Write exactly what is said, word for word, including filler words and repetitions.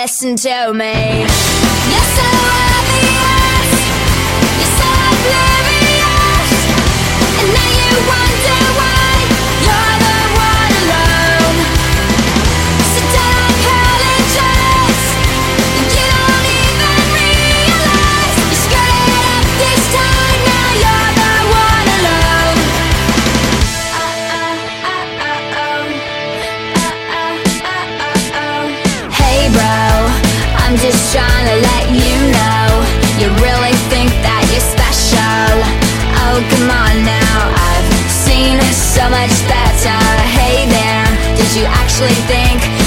listen to me. You're so obvious, you're so oblivious, and now you wonder why you're the one alone. So don't apologize, you don't even realize you screwed it up this time. Now you're the one alone. Hey bro, I'm just trying to let you know, you really think that you're special. Oh come on now, I've seen so much better. Hey there, did you actually think